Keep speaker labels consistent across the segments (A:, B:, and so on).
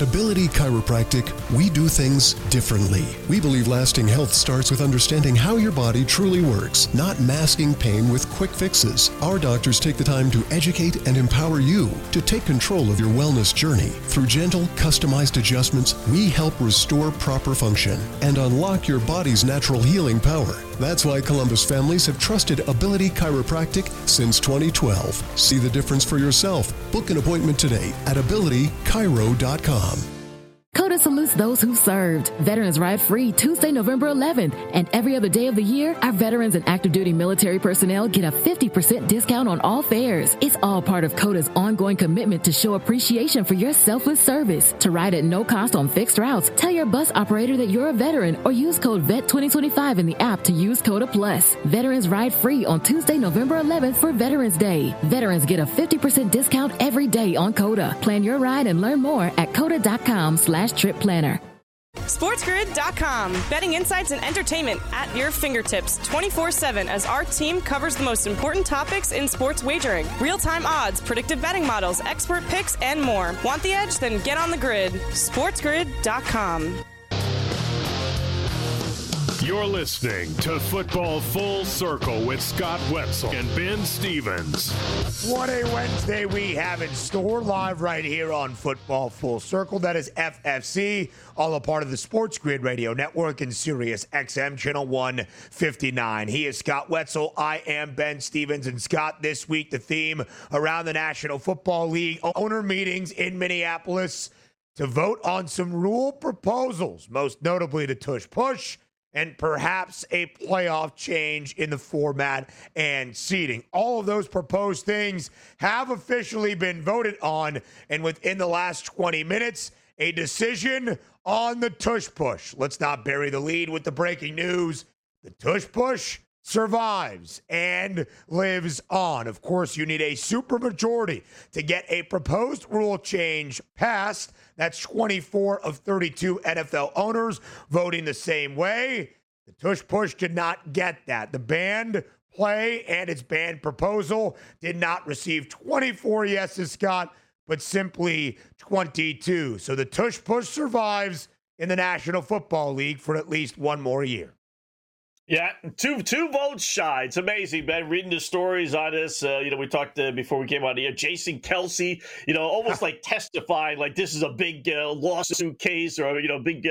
A: At Ability Chiropractic, we do things differently. We believe lasting health starts with understanding how your body truly works, not masking pain with quick fixes. Our doctors take the time to educate and empower you to take control of your wellness journey. Through gentle, customized adjustments, we help restore proper function and unlock your body's natural healing power. That's why Columbus families have trusted Ability Chiropractic since 2012. See the difference for yourself. Book an appointment today at abilitychiro.com.
B: COTA salutes those who served. Veterans Ride Free Tuesday, November 11th. And every other day of the year, our veterans and active duty military personnel get a 50% discount on all fares. It's all part of COTA's ongoing commitment to show appreciation for your selfless service. To ride at no cost on fixed routes, tell your bus operator that you're a veteran or use code VET2025 in the app to use COTA Plus. Veterans Ride Free on Tuesday, November 11th for Veterans Day. Veterans get a 50% discount every day on COTA. Plan your ride and learn more at COTA.com/trip planner.
C: SportsGrid.com. Betting insights and entertainment at your fingertips 24/7 as our team covers the most important topics in sports wagering. Real-time odds, predictive betting models, expert picks, and more. Want the edge? Then get on the grid. SportsGrid.com.
D: You're listening to Football Full Circle with Scott Wetzel and Ben Stevens.
E: What a Wednesday we have in store, live right here on Football Full Circle. That is FFC, all a part of the Sports Grid Radio Network and Sirius XM Channel 159. He is Scott Wetzel. I am Ben Stevens. And Scott, this week the theme around the National Football League owner meetings in Minneapolis to vote on some rule proposals, most notably the tush push, and perhaps a playoff change in the format and seeding. All of those proposed things have officially been voted on, and within the last 20 minutes, a decision on the tush push. Let's not bury the lead with the breaking news. The tush push survives and lives on. Of course, you need a supermajority to get a proposed rule change passed. That's 24 of 32 NFL owners voting the same way. The tush push did not get that. The banned play and its banned proposal did not receive 24 yeses, Scott, but simply 22. So the tush push survives in the National Football League for at least one more year.
F: Yeah, two votes shy. It's amazing, Ben. Reading the stories on this, we talked before we came out here. Jason Kelsey, almost like testifying, like this is a big lawsuit case, or big,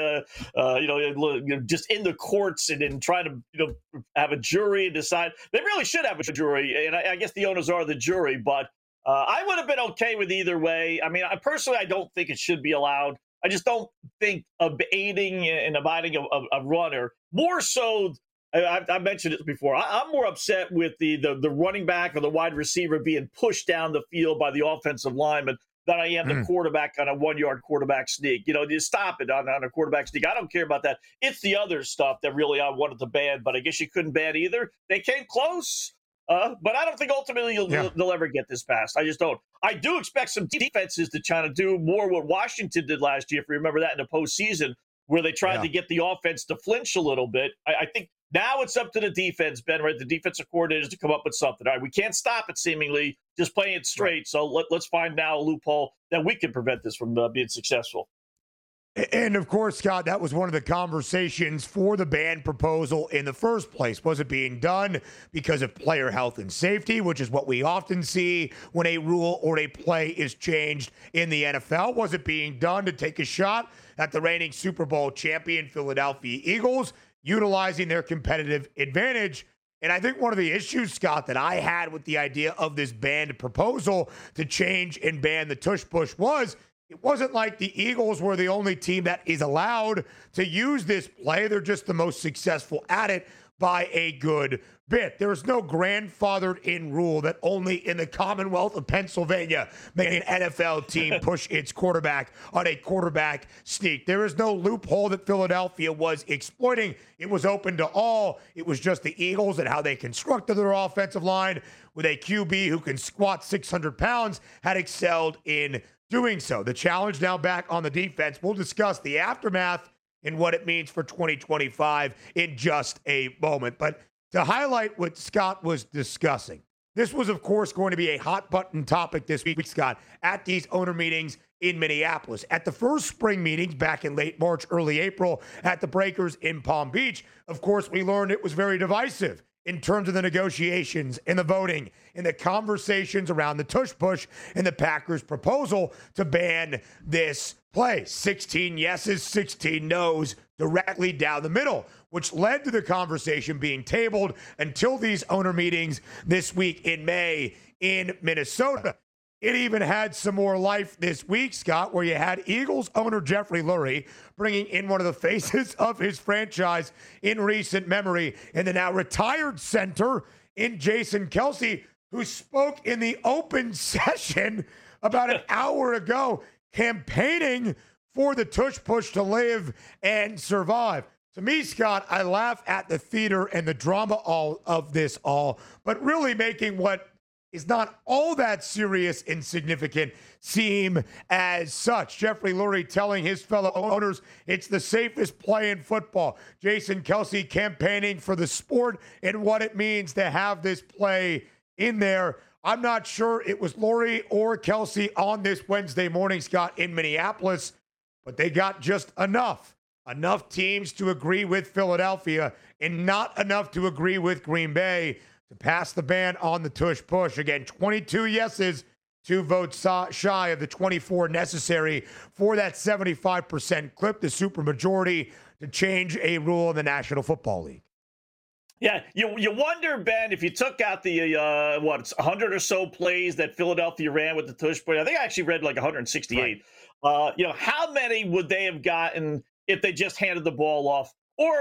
F: just in the courts and then trying to have a jury and decide. They really should have a jury, and I guess the owners are the jury. But I would have been okay with either way. I mean, I don't think it should be allowed. I just don't think aiding and abiding a runner more so. I mentioned it before. I'm more upset with the running back or the wide receiver being pushed down the field by the offensive lineman than I am the quarterback on a 1-yard quarterback sneak. Just stop it on a quarterback sneak. I don't care about that. It's the other stuff that really I wanted to ban, but I guess you couldn't ban either. They came close, but I don't think ultimately they'll ever get this passed. I just don't. I do expect some defenses to try to do more what Washington did last year, if you remember that in the postseason, where they tried to get the offense to flinch a little bit. I think now it's up to the defense, Ben, right? The defensive coordinators to come up with something. All right, we can't stop it seemingly, just playing it straight. Right. So let's find now a loophole that we can prevent this from being successful.
E: And, of course, Scott, that was one of the conversations for the ban proposal in the first place. Was it being done because of player health and safety, which is what we often see when a rule or a play is changed in the NFL? Was it being done to take a shot at the reigning Super Bowl champion Philadelphia Eagles, utilizing their competitive advantage? And I think one of the issues, Scott, that I had with the idea of this banned proposal to change and ban the tush push was it wasn't like the Eagles were the only team that is allowed to use this play. They're just the most successful at it by a good bit. There is no grandfathered in rule that only in the Commonwealth of Pennsylvania may an NFL team push its quarterback on a quarterback sneak. There is no loophole that Philadelphia was exploiting. It was open to all. It was just the Eagles and how they constructed their offensive line with a QB who can squat 600 pounds had excelled in doing so. The challenge now back on the defense. We'll discuss the aftermath and what it means for 2025 in just a moment. But to highlight what Scott was discussing, this was, of course, going to be a hot-button topic this week, Scott, at these owner meetings in Minneapolis. At the first spring meetings back in late March, early April at the Breakers in Palm Beach, of course, we learned it was very divisive in terms of the negotiations and the voting and the conversations around the tush push and the Packers' proposal to ban this play. 16 yeses, 16 no's directly down the middle, which led to the conversation being tabled until these owner meetings this week in May in Minnesota. It even had some more life this week, Scott, where you had Eagles owner Jeffrey Lurie bringing in one of the faces of his franchise in recent memory, and the now retired center in Jason Kelce, who spoke in the open session about an hour ago, campaigning for the tush push to live and survive. To me, Scott, I laugh at the theater and the drama of this all, but really making what is not all that serious and significant seem as such. Jeffrey Lurie telling his fellow owners it's the safest play in football. Jason Kelce campaigning for the sport and what it means to have this play in there. I'm not sure it was Lurie or Kelce on this Wednesday morning, Scott, in Minneapolis, but they got just enough teams to agree with Philadelphia and not enough to agree with Green Bay to pass the ban on the tush push. Again, 22 yeses, 2 votes shy of the 24 necessary for that 75% clip, the supermajority, to change a rule in the National Football League.
F: Yeah, you wonder, Ben, if you took out the 100 or so plays that Philadelphia ran with the tush push. I think I actually read like 168. Right. How many would they have gotten if they just handed the ball off?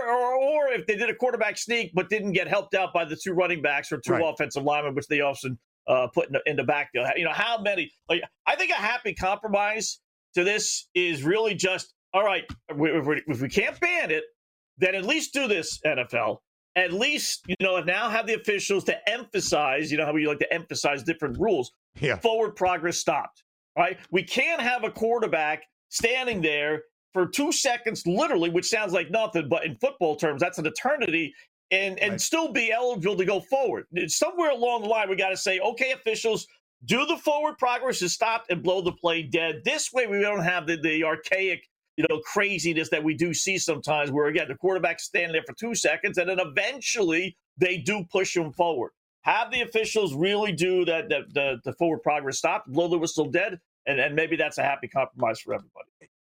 F: Or if they did a quarterback sneak but didn't get helped out by the 2 running backs or 2 offensive linemen, which they often put in the backfield. How many? I think a happy compromise to this is really just, all right, if we can't ban it, then at least do this, NFL. At least, now have the officials to emphasize, how we like to emphasize different rules.
E: Yeah.
F: Forward progress stopped, right? We can't have a quarterback standing there for 2 seconds, literally, which sounds like nothing, but in football terms, that's an eternity, and still be eligible to go forward. Somewhere along the line, we got to say, okay, officials, do the forward progress is stopped and blow the play dead. This way, we don't have the archaic, craziness that we do see sometimes where, again, the quarterback's standing there for 2 seconds, and then eventually they do push him forward. Have the officials really do that, the forward progress stop, blow the whistle dead, and maybe that's a happy compromise for everybody.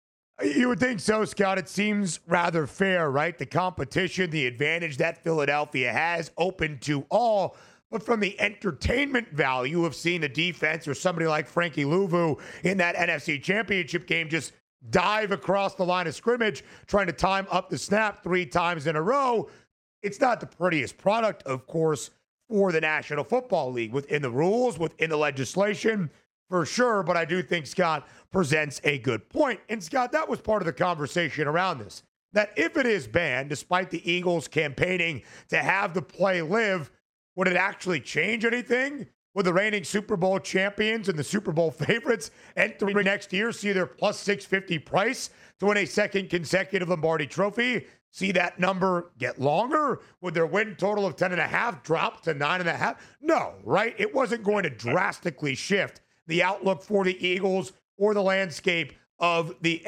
E: You would think so, Scott. It seems rather fair, right? The competition, the advantage that Philadelphia has, open to all. But from the entertainment value of seeing the defense or somebody like Frankie Louvu in that NFC Championship game just dive across the line of scrimmage, trying to time up the snap 3 times in a row, it's not the prettiest product, of course, for the National Football League within the rules, within the legislation, for sure. But I do think Scott presents a good point. And Scott, that was part of the conversation around this, that if it is banned, despite the Eagles campaigning to have the play live, would it actually change anything? Would the reigning Super Bowl champions and the Super Bowl favorites entering next year see their plus 650 price to win a second consecutive Lombardi trophy? See that number get longer? Would their win total of 10.5 drop to 9.5? No, right? It wasn't going to drastically shift the outlook for the Eagles or the landscape of the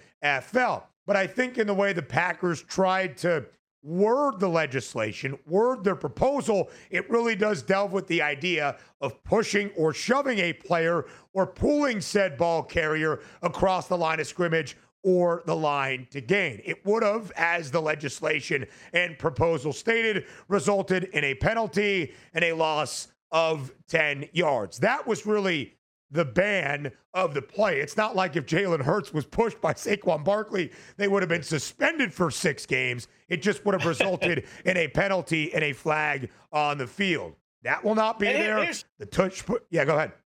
E: NFL. But I think in the way the Packers tried to word the legislation, word their proposal, it really does delve with the idea of pushing or shoving a player or pulling said ball carrier across the line of scrimmage or the line to gain. It would have, as the legislation and proposal stated, resulted in a penalty and a loss of 10 yards. That was really the ban of the play. It's not like if Jalen Hurts was pushed by Saquon Barkley, they would have been suspended for 6 games. It just would have resulted in a penalty and a flag on the field. That will not be there. The touch. Yeah, go ahead.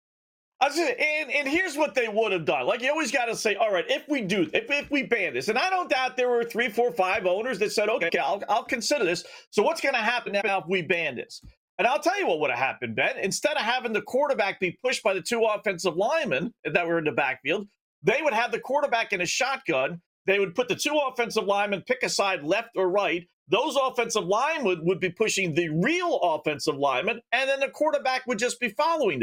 F: And here's what they would have done. Like, you always got to say, all right, if we ban this, and I don't doubt there were 3, 4, 5 owners that said, okay, I'll consider this. So what's going to happen now if we ban this? And I'll tell you what would have happened, Ben. Instead of having the quarterback be pushed by the 2 offensive linemen that were in the backfield, they would have the quarterback in a shotgun. They would put the 2 offensive linemen, pick a side left or right. Those offensive linemen would be pushing the real offensive linemen, and then the quarterback would just be following them.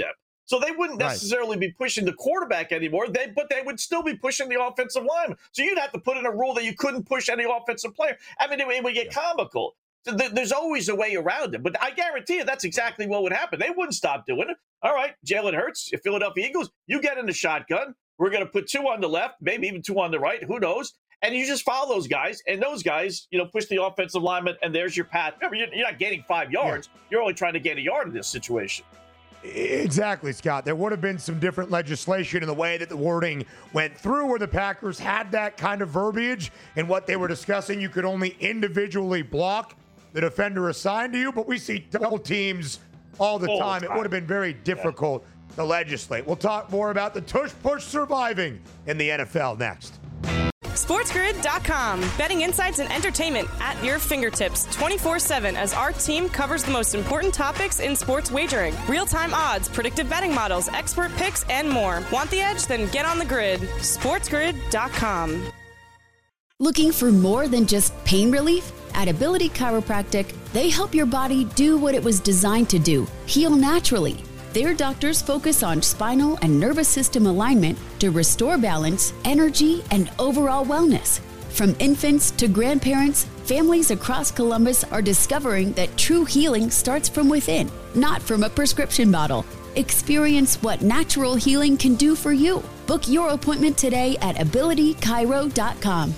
F: So they wouldn't necessarily be pushing the quarterback anymore, but they would still be pushing the offensive lineman. So you'd have to put in a rule that you couldn't push any offensive player. I mean, it would get comical. So there's always a way around it. But I guarantee you that's exactly what would happen. They wouldn't stop doing it. All right, Jalen Hurts, Philadelphia Eagles, you get in the shotgun. We're going to put 2 on the left, maybe even 2 on the right. Who knows? And you just follow those guys, and those guys, push the offensive lineman, and there's your path. Remember, you're not gaining 5 yards. Yeah. You're only trying to gain a yard in this situation.
E: Exactly, Scott. There would have been some different legislation in the way that the wording went through where the Packers had that kind of verbiage and what they were discussing. You could only individually block the defender assigned to you, but we see double teams all the time. It would have been very difficult to legislate. We'll talk more about the tush-push surviving in the NFL next.
C: SportsGrid.com. Betting insights and entertainment at your fingertips 24/7 as our team covers the most important topics in sports wagering. Real-time odds, predictive betting models, expert picks, and more. Want the edge? Then get on the grid. SportsGrid.com.
G: Looking for more than just pain relief? At Ability Chiropractic, they help your body do what it was designed to do, heal naturally. Their doctors focus on spinal and nervous system alignment to restore balance, energy, and overall wellness. From infants to grandparents, families across Columbus are discovering that true healing starts from within, not from a prescription bottle. Experience what natural healing can do for you. Book your appointment today at abilitychiro.com.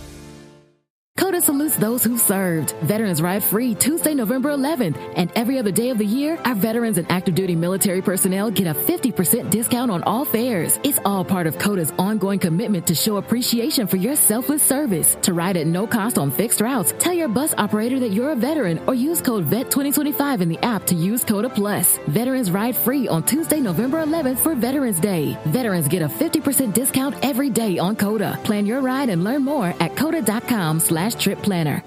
B: COTA salutes those who served. Veterans Ride Free Tuesday, November 11th. And every other day of the year, our veterans and active duty military personnel get a 50% discount on all fares. It's all part of COTA's ongoing commitment to show appreciation for your selfless service. To ride at no cost on fixed routes, tell your bus operator that you're a veteran or use code VET2025 in the app to use COTA Plus. Veterans Ride Free on Tuesday, November 11th for Veterans Day. Veterans get a 50% discount every day on COTA. Plan your ride and learn more at COTA.com/trip planner.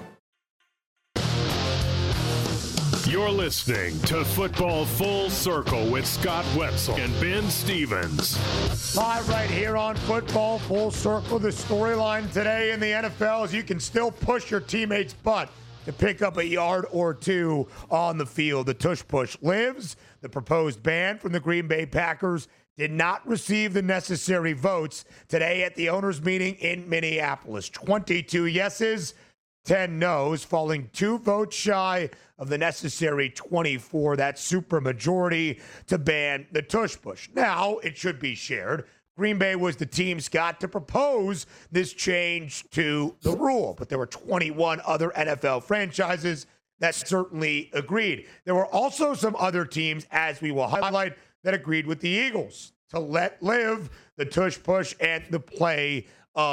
D: You're listening to Football Full Circle with Scott Wetzel and Ben Stevens.
E: Live right here on Football Full Circle. The storyline today in the NFL is you can still push your teammate's butt to pick up a yard or 2 on the field. The tush push lives. The proposed ban from the Green Bay Packers did not receive the necessary votes today at the owners' meeting in Minneapolis. 22 yeses, 10 noes, falling 2 votes shy of the necessary 24. That super majority to ban the tush push. Now, it should be shared. Green Bay was the team, Scott, to propose this change to the rule, but there were 21 other NFL franchises that certainly agreed. There were also some other teams, as we will highlight, that agreed with the Eagles to let live the tush push and the play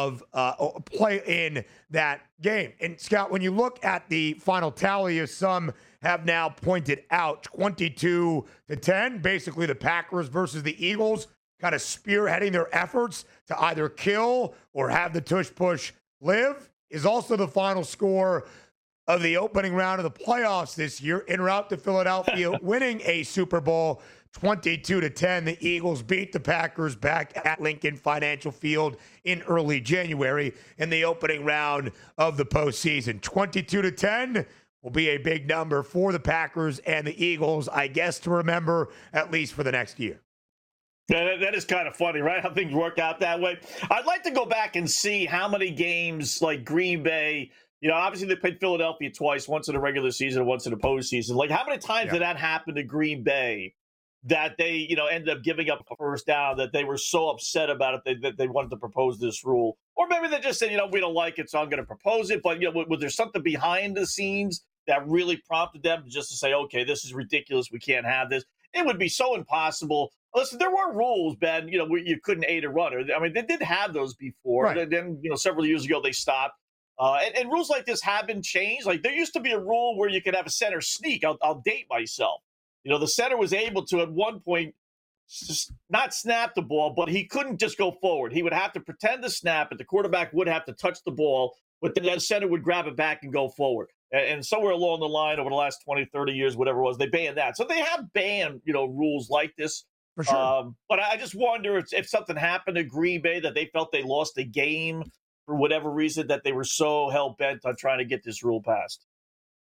E: in that game. And Scott, when you look at the final tally, as some have now pointed out, 22-10, basically the Packers versus the Eagles kind of spearheading their efforts to either kill or have the tush push live, is also the final score of the opening round of the playoffs this year, en route to Philadelphia winning a Super Bowl. 22-10, the Eagles beat the Packers back at Lincoln Financial Field in early January in the opening round of the postseason. 22-10 will be a big number for the Packers and the Eagles, I guess, to remember at least for the next year.
F: Yeah, that is kind of funny, right? How things work out that way. I'd like to go back and see how many games like Green Bay, obviously they played Philadelphia twice, once in the regular season and once in the postseason. Like, how many times did that happen to Green Bay that they, ended up giving up a first down, that they were so upset about it that they wanted to propose this rule? Or maybe they just said, we don't like it, so I'm going to propose it. But, was there something behind the scenes that really prompted them just to say, okay, this is ridiculous, we can't have this? It would be so impossible. Listen, there were rules, Ben, where you couldn't aid a runner. I mean, they did have those before. Right. Then, several years ago, they stopped. And rules like this have been changed. Like, there used to be a rule where you could have a center sneak. I'll date myself. The center was able to, at one point, not snap the ball, but he couldn't just go forward. He would have to pretend to snap it. The quarterback would have to touch the ball, but then the center would grab it back and go forward. And somewhere along the line over the last 20, 30 years, whatever it was, they banned that. So they have banned, rules like this.
E: For sure.
F: But I just wonder if something happened to Green Bay that they felt they lost a game for whatever reason, that they were so hell-bent on trying to get this rule passed.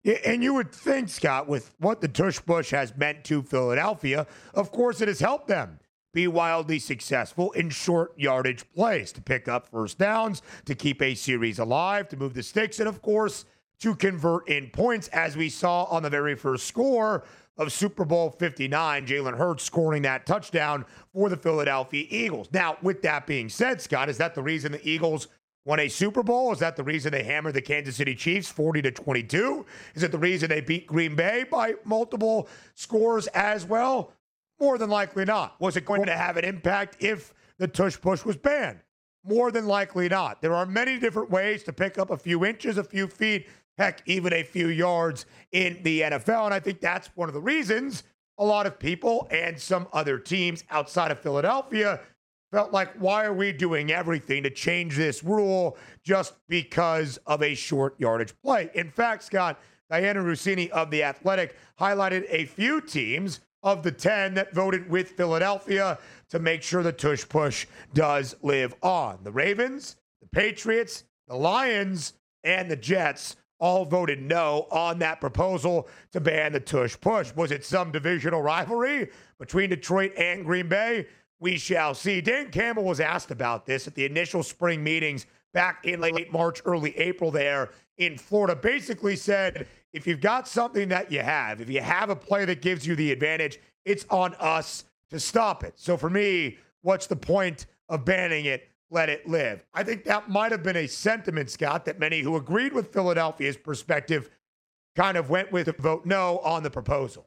E: Yeah, and you would think, Scott, with what the tush-push has meant to Philadelphia, of course it has helped them be wildly successful in short yardage plays, to pick up first downs, to keep a series alive, to move the sticks, and of course, to convert in points, as we saw on the very first score of Super Bowl 59, Jalen Hurts scoring that touchdown for the Philadelphia Eagles. Now, with that being said, Scott, is that the reason the Eagles won a Super Bowl? Is that the reason they hammered the Kansas City Chiefs 40-22? Is it the reason they beat Green Bay by multiple scores as well? More than likely not. Was it going to have an impact if the tush-push was banned? More than likely not. There are many different ways to pick up a few inches, a few feet, heck, even a few yards in the NFL. And I think that's one of the reasons a lot of people and some other teams outside of Philadelphia felt like, why are we doing everything to change this rule just because of a short yardage play? In fact, Scott, Diana Rossini of The Athletic highlighted a few teams of the 10 that voted with Philadelphia to make sure the tush-push does live on. The Ravens, the Patriots, the Lions, and the Jets all voted no on that proposal to ban the tush-push. Was it some divisional rivalry between Detroit and Green Bay? We shall see. Dan Campbell was asked about this at the initial spring meetings back in late March, early April there in Florida. Basically said, if you've got something that you have, if you have a play that gives you the advantage, it's on us to stop it. So for me, what's the point of banning it? Let it live. I think that might have been a sentiment, Scott, that many who agreed with Philadelphia's perspective kind of went with a vote no on the proposal.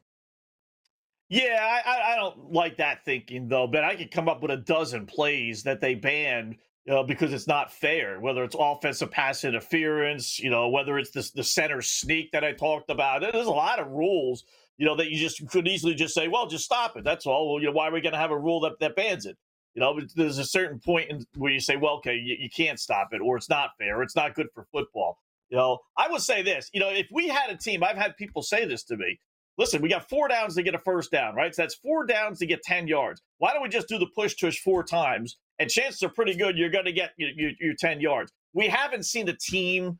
F: Yeah, I don't like that thinking, though, but I could come up with a dozen plays that they banned because it's not fair, whether it's offensive pass interference, whether it's the center sneak that I talked about. There's a lot of rules, that you just could easily just say, well, just stop it. That's all. Well, why are we going to have a rule that bans it? But there's a certain point where you say, well, okay, you can't stop it, or it's not fair, or it's not good for football. I would say this, if we had a team, I've had people say this to me, listen, we got 4 downs to get a first down, right? So that's 4 downs to get 10 yards. Why don't we just do the push-tush 4 times? And chances are pretty good you're going to get your 10 yards. We haven't seen the team,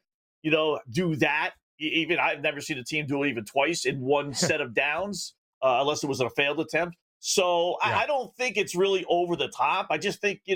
F: do that. Even I've never seen a team do it even twice in one set of downs, unless it was a failed attempt. So yeah. I don't think it's really over the top. I just think,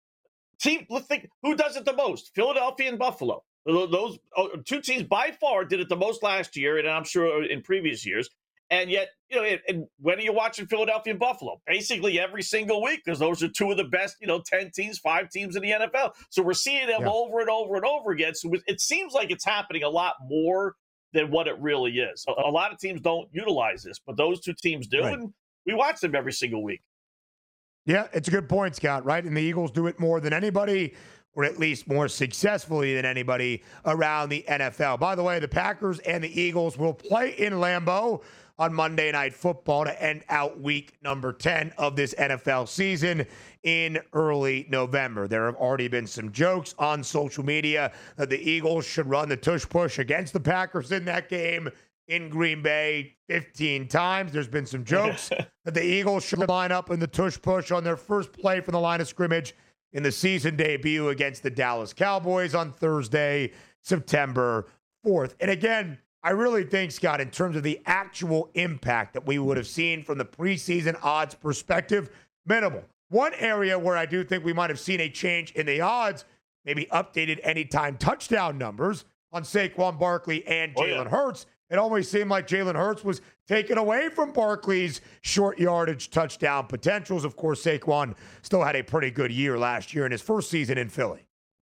F: let's think who does it the most? Philadelphia and Buffalo. Those 2 teams by far did it the most last year, and I'm sure in previous years. And yet, and when are you watching Philadelphia and Buffalo? Basically every single week, because those are 2 of the best, 10 teams, 5 teams in the NFL. So we're seeing them over and over and over again. So it seems like it's happening a lot more than what it really is. A lot of teams don't utilize this, but those 2 teams do, right. And we watch them every single week.
E: Yeah, it's a good point, Scott, right? And the Eagles do it more than anybody, or at least more successfully than anybody around the NFL. By the way, the Packers and the Eagles will play in Lambeau on Monday Night Football to end out week number 10 of this NFL season in early November. There have already been some jokes on social media that the Eagles should run the tush-push against the Packers in that game in Green Bay 15 times. There's been some jokes that the Eagles should line up in the tush-push on their first play from the line of scrimmage in the season debut against the Dallas Cowboys on Thursday, September 4th. And again, I really think, Scott, in terms of the actual impact that we would have seen from the preseason odds perspective, minimal. One area where I do think we might have seen a change in the odds, maybe updated anytime touchdown numbers on Saquon Barkley and Jalen Hurts. It always seemed like Jalen Hurts was taken away from Barkley's short yardage touchdown potentials. Of course, Saquon still had a pretty good year last year in his first season in Philly.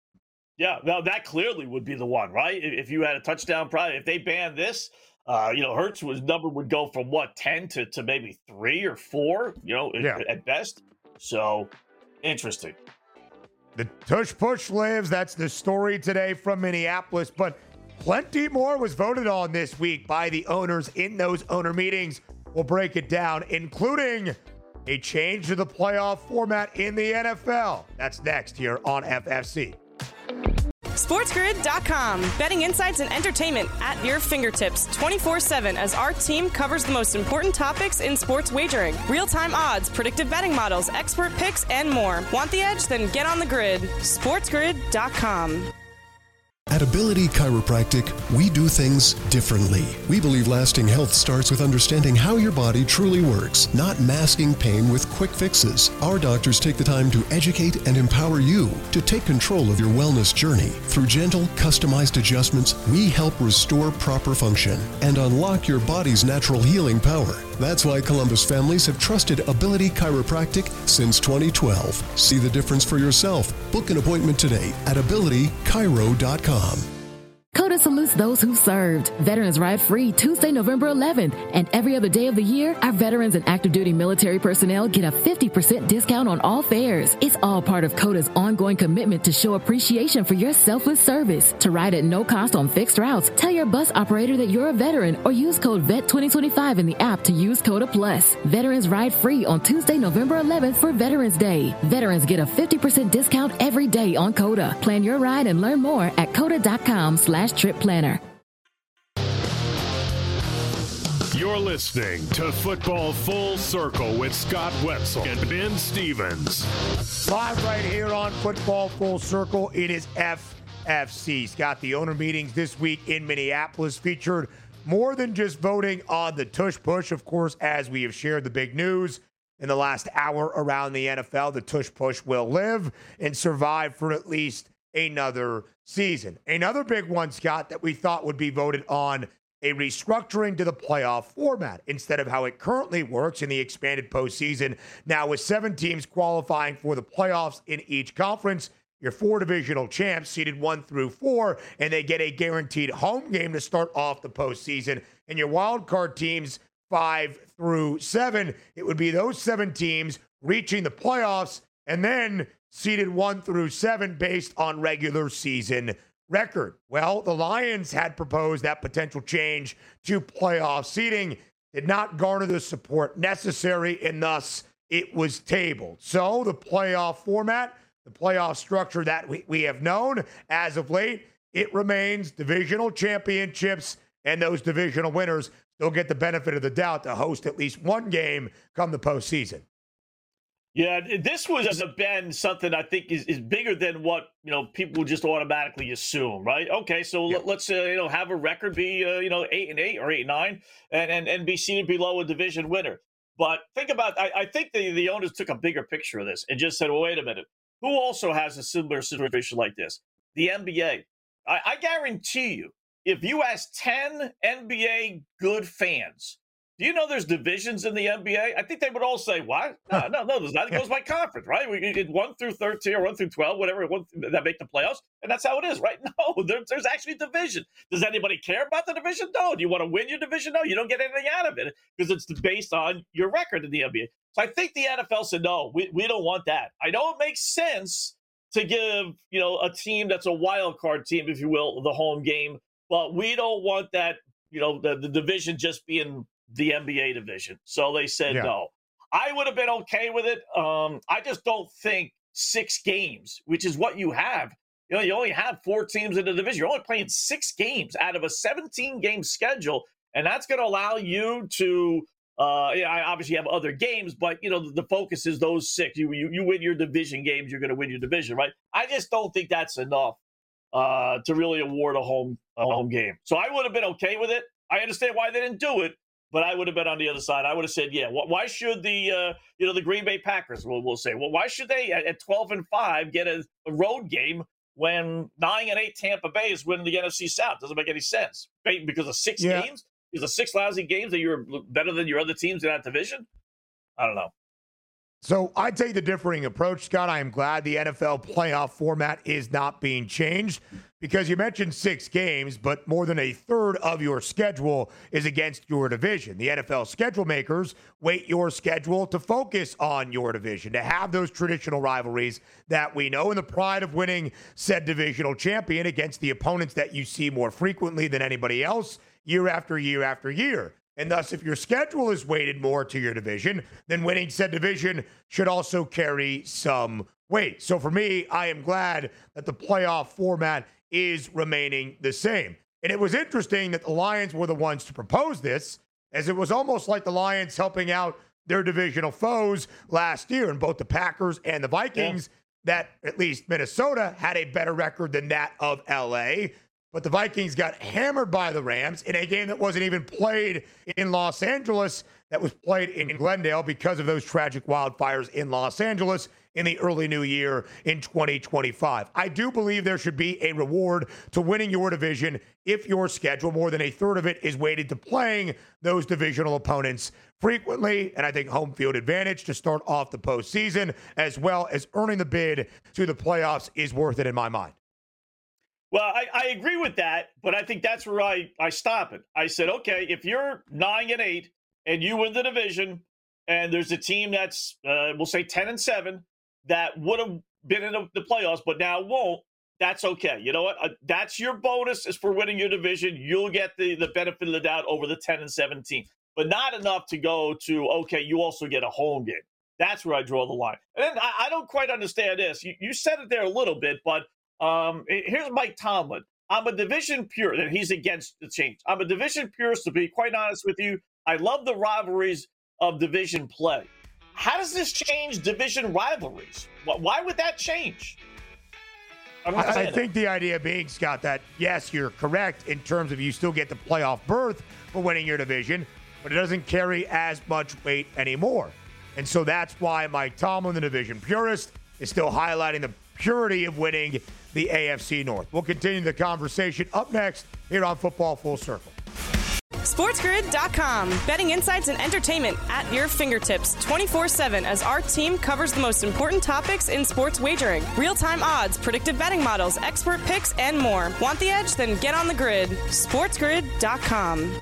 F: Yeah, now that clearly would be the one, right? If you had a touchdown, probably if they banned this, Hurts' number would go from 10 to maybe 3 or 4, at best. So interesting.
E: The tush-push lives. That's the story today from Minneapolis, but plenty more was voted on this week by the owners in those owner meetings. We'll break it down, including a change to the playoff format in the NFL. That's next here on FFC.
C: SportsGrid.com. Betting insights and entertainment at your fingertips 24/7 as our team covers the most important topics in sports wagering. Real-time odds, predictive betting models, expert picks, and more. Want the edge? Then get on the grid. SportsGrid.com.
A: At Ability Chiropractic, we do things differently. We believe lasting health starts with understanding how your body truly works, not masking pain with quick fixes. Our doctors take the time to educate and empower you to take control of your wellness journey. Through gentle, customized adjustments, we help restore proper function and unlock your body's natural healing power. That's why Columbus families have trusted Ability Chiropractic since 2012. See the difference for yourself. Book an appointment today at abilitychiro.com.
B: COTA salutes those who served. Veterans Ride Free Tuesday, November 11th. And every other day of the year, our veterans and active duty military personnel get a 50% discount on all fares. It's all part of COTA's ongoing commitment to show appreciation for your selfless service. To ride at no cost on fixed routes, tell your bus operator that you're a veteran or use code VET2025 in the app to use COTA Plus. Veterans Ride Free on Tuesday, November 11th for Veterans Day. Veterans get a 50% discount every day on COTA. Plan your ride and learn more at COTA.com/trip planner.
D: You're listening to Football Full Circle with Scott Wetzel and Ben Stevens.
E: Live right here on Football Full Circle, it is FFC. Scott, the owner meetings this week in Minneapolis featured more than just voting on the tush push. Of course, as we have shared the big news in the last hour around the NFL, the tush push will live and survive for at least another season. Another big one, Scott, that we thought would be voted on, a restructuring to the playoff format instead of how it currently works in the expanded postseason. Now, with 7 teams qualifying for the playoffs in each conference, your 4 divisional champs seeded 1 through 4, and they get a guaranteed home game to start off the postseason. And your wild card teams 5 through 7, it would be those 7 teams reaching the playoffs and then seeded 1 through 7 based on regular season record. Well, the Lions had proposed that potential change to playoff seeding, did not garner the support necessary, and thus it was tabled. So the playoff format, the playoff structure that we have known as of late, it remains divisional championships, and those divisional winners still get the benefit of the doubt to host at least one game come the postseason.
F: Yeah, this was been something I think is bigger than what people just automatically assume, right? Okay, so let's have a record be 8-8 or 8-9, and be seated below a division winner. But think about, I think the owners took a bigger picture of this and just said, well, wait a minute, who also has a similar situation like this? The NBA. I guarantee you, if you ask 10 NBA good fans, do you know there's divisions in the NBA? I think they would all say, what? No, there's not. It goes by conference, right? We get 1 through 13 or 1 through 12, whatever, that make the playoffs, and that's how it is, right? No, there's actually division. Does anybody care about the division? No. Do you want to win your division? No, you don't get anything out of it because it's based on your record in the NBA. So I think the NFL said, no, we don't want that. I know it makes sense to give, a team that's a wild card team, if you will, the home game, but we don't want that, the division just being the NBA division. So they said no. I would have been okay with it. I just don't think 6 games, which is what you have. You only have 4 teams in the division. You're only playing 6 games out of a 17-game schedule, and that's going to allow you to obviously have other games, but the focus is those 6. You win your division games, you're going to win your division, right? I just don't think that's enough to really award a home game. So I would have been okay with it. I understand why they didn't do it. But I would have been on the other side. I would have said, yeah, why should the Green Bay Packers, we'll say, why should they at 12-5 get a road game when 9-8 Tampa Bay is winning the NFC South? Doesn't make any sense. Because of 6 games? Because of 6 lousy games that you're better than your other teams in that division? I don't know.
E: So I take the differing approach, Scott. I am glad the NFL playoff format is not being changed because you mentioned 6 games, but more than a third of your schedule is against your division. The NFL schedule makers weight your schedule to focus on your division, to have those traditional rivalries that we know and the pride of winning said divisional champion against the opponents that you see more frequently than anybody else year after year after year. And thus, if your schedule is weighted more to your division, then winning said division should also carry some weight. So for me, I am glad that the playoff format is remaining the same. And it was interesting that the Lions were the ones to propose this, as it was almost like the Lions helping out their divisional foes last year, and both the Packers and the Vikings that at least Minnesota had a better record than that of LA. But the Vikings got hammered by the Rams in a game that wasn't even played in Los Angeles, that was played in Glendale because of those tragic wildfires in Los Angeles in the early new year in 2025. I do believe there should be a reward to winning your division if your schedule, more than a third of it, is weighted to playing those divisional opponents frequently. And I think home field advantage to start off the postseason, as well as earning the bid to the playoffs, is worth it in my mind.
F: Well, I agree with that, but I think that's where I stop it. I said, okay, if you're 9-8 and you win the division, and there's a team that's, we'll say 10-7, that would have been in the playoffs, but now won't, that's okay. You know what? That's your bonus is for winning your division. You'll get the benefit of the doubt over the 10-7 team, but not enough to go to, okay, you also get a home game. That's where I draw the line. And then I don't quite understand this. You said it there a little bit, but here's Mike Tomlin. I'm a division purist, and he's against the change. I'm a division purist, to be quite honest with you. I love the rivalries of division play. How does this change division rivalries? Why would that change?
E: I think the idea being, Scott, that yes, you're correct in terms of you still get the playoff berth for winning your division, but it doesn't carry as much weight anymore. And so that's why Mike Tomlin, the division purist, is still highlighting the purity of winning the AFC North. We'll continue the conversation up next here on Football Full Circle.
C: SportsGrid.com. Betting insights and entertainment at your fingertips 24/7 as our team covers the most important topics in sports wagering. Real-time odds, predictive betting models, expert picks, and more. Want the edge? Then get on the grid. SportsGrid.com.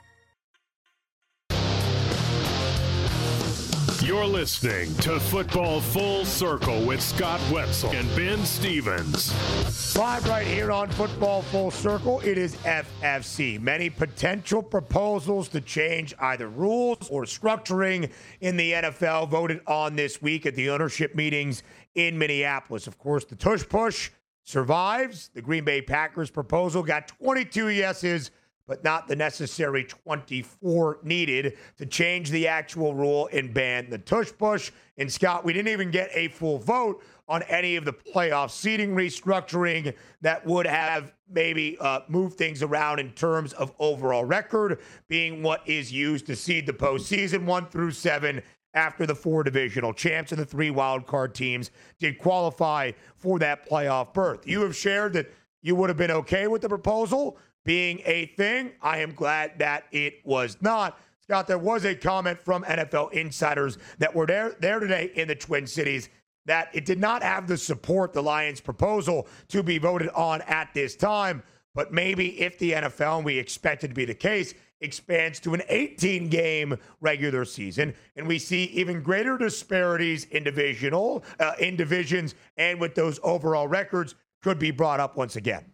D: You're listening to Football Full Circle with Scott Wetzel and Ben Stevens.
E: Live right here on Football Full Circle, it is FFC. Many potential proposals to change either rules or structuring in the NFL voted on this week at the ownership meetings in Minneapolis. Of course, the tush push survives. The Green Bay Packers proposal got 22 yeses, but not the necessary 24 needed to change the actual rule and ban the tush push. And Scott, we didn't even get a full vote on any of the playoff seeding restructuring that would have maybe moved things around in terms of overall record, being what is used to seed the postseason 1 through 7 after the 4 divisional champs and the 3 wildcard teams did qualify for that playoff berth. You have shared that you would have been okay with the proposal being a thing. I am glad that it was not. Scott, there was a comment from NFL insiders that were there today in the Twin Cities that it did not have the support, the Lions' proposal, to be voted on at this time. But maybe if the NFL, and we expect it to be the case, expands to an 18-game regular season, and we see even greater disparities in divisions and with those overall records, could be brought up once again.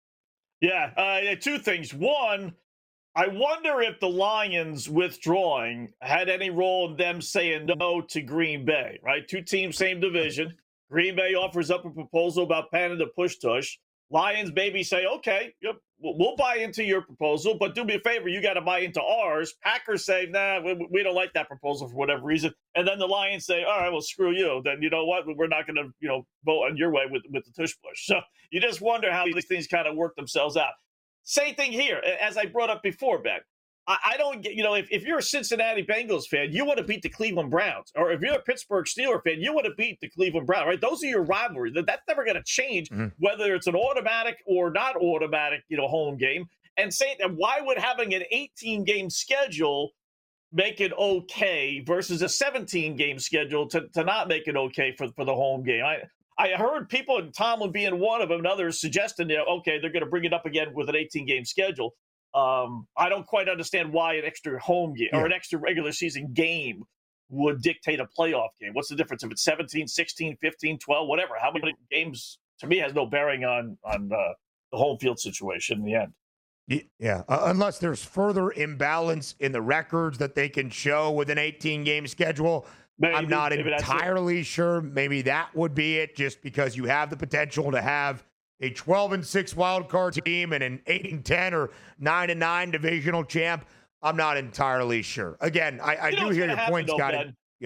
F: Yeah, 2 things. One, I wonder if the Lions withdrawing had any role in them saying no to Green Bay, right? 2 teams, same division. Green Bay offers up a proposal about banning the push-tush. Lions maybe say, okay, we'll buy into your proposal, but do me a favor, you got to buy into ours. Packers say, nah, we don't like that proposal for whatever reason. And then the Lions say, all right, well, screw you. Then you know what? We're not going to, vote on your way with the tush push. So you just wonder how these things kind of work themselves out. Same thing here, as I brought up before, Ben. I don't get, if you're a Cincinnati Bengals fan, you want to beat the Cleveland Browns. Or if you're a Pittsburgh Steelers fan, you want to beat the Cleveland Browns, right? Those are your rivalries. That's never going to change, whether it's an automatic or not automatic, home game. And why would having an 18-game schedule make it okay versus a 17-game schedule to not make it okay for the home game? I heard people, and Tomlin being one of them, and others suggesting, okay, they're going to bring it up again with an 18-game schedule. I don't quite understand why an extra home game or an extra regular season game would dictate a playoff game. What's the difference if it's 17, 16, 15, 12, whatever? How many games, to me, has no bearing on the home field situation in the end.
E: Yeah, unless there's further imbalance in the records that they can show with an 18-game schedule. I'm not entirely sure. Maybe that would be it, just because you have the potential to have a 12-6 wild card team and an 8-10 or 9-9 divisional champ. I'm not entirely sure. Again, I do hear your point, Scott.
F: Yeah.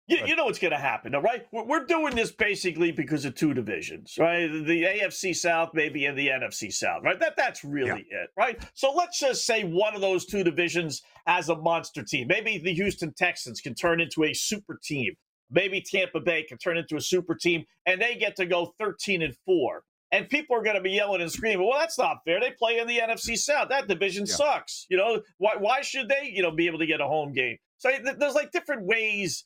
F: You know what's going to happen, all right? We're doing this basically because of two divisions, right? The AFC South maybe and the NFC South, right? That's really it, right? So let's just say one of those two divisions has a monster team. Maybe the Houston Texans can turn into a super team. Maybe Tampa Bay can turn into a super team, and they get to go 13-4. And people are going to be yelling and screaming, well, that's not fair. They play in the NFC South. That division sucks. Why should they, be able to get a home game? So there's like different ways.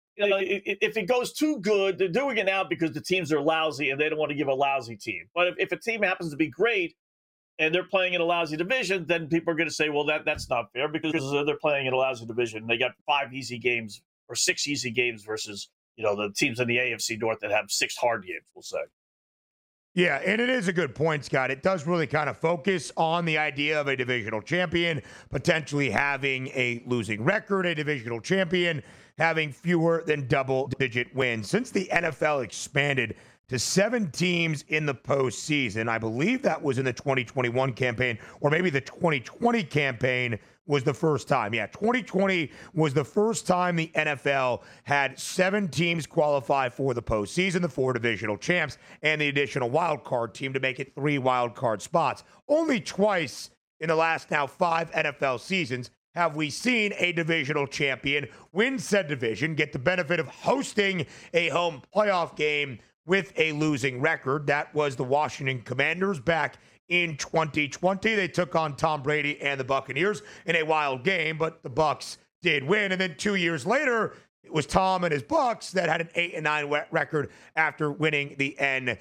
F: If it goes too good, they're doing it now because the teams are lousy and they don't want to give a lousy team. But if a team happens to be great and they're playing in a lousy division, then people are going to say, well, that's not fair because they're playing in a lousy division. They got 5 easy games or 6 easy games versus, the teams in the AFC North that have 6 hard games, we'll say.
E: Yeah, and it is a good point, Scott. It does really kind of focus on the idea of a divisional champion potentially having a losing record, a divisional champion having fewer than double-digit wins. Since the NFL expanded to 7 teams in the postseason, I believe that was in the 2021 campaign, or maybe the 2020 campaign was the first time. Yeah, 2020 was the first time the NFL had 7 teams qualify for the postseason, the 4 divisional champs, and the additional wild card team to make it 3 wild card spots. Only twice in the last now 5 NFL seasons have we seen a divisional champion win said division, get the benefit of hosting a home playoff game with a losing record. That was the Washington Commanders back in 2020. They took on Tom Brady and the Buccaneers in a wild game, but the Bucs did win. And then 2 years later, it was Tom and his Bucs that had an 8-9 record after winning the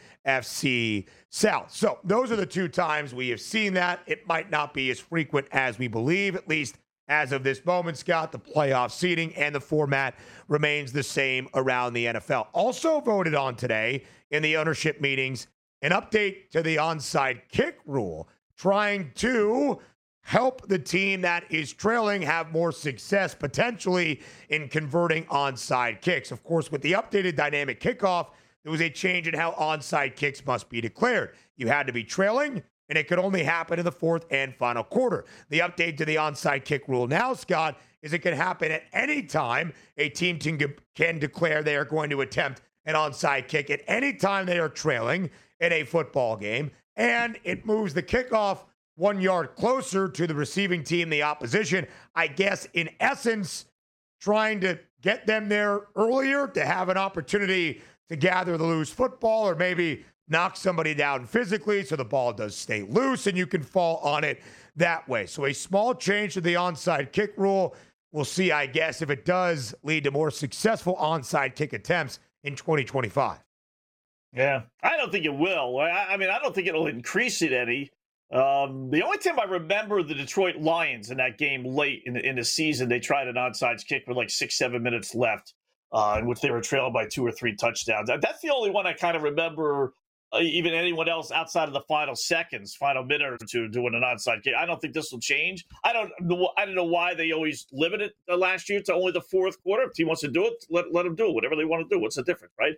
E: NFC South. So those are the 2 times we have seen that. It might not be as frequent as we believe, at least as of this moment, Scott. The playoff seeding and the format remains the same around the NFL. Also voted on today in the ownership meetings, an update to the onside kick rule, trying to help the team that is trailing have more success potentially in converting onside kicks. Of course, with the updated dynamic kickoff, there was a change in how onside kicks must be declared. You had to be trailing, and it could only happen in the 4th and final quarter. The update to the onside kick rule now, Scott, is it can happen at any time a team can declare they are going to attempt an onside kick at any time they are trailing in a football game, and it moves the kickoff 1 yard closer to the receiving team, the opposition. I guess, in essence, trying to get them there earlier to have an opportunity to gather the loose football or maybe knock somebody down physically so the ball does stay loose and you can fall on it that way. So a small change to the onside kick rule. We'll see, I guess, if it does lead to more successful onside kick attempts in 2025.
F: Yeah, I don't think it will. I mean, I don't think it'll increase it any. The only time I remember the Detroit Lions in that game late in the season, they tried an onside kick with like 6-7 minutes left, in which they were trailing by 2 or 3 touchdowns. That's the only one I kind of remember, even anyone else outside of the final minute or two doing an onside kick. I don't think this will change. I don't know why they always limited it last year to only the 4th quarter. If the team wants to do it, let them do it. Whatever they want to do. What's the difference, right?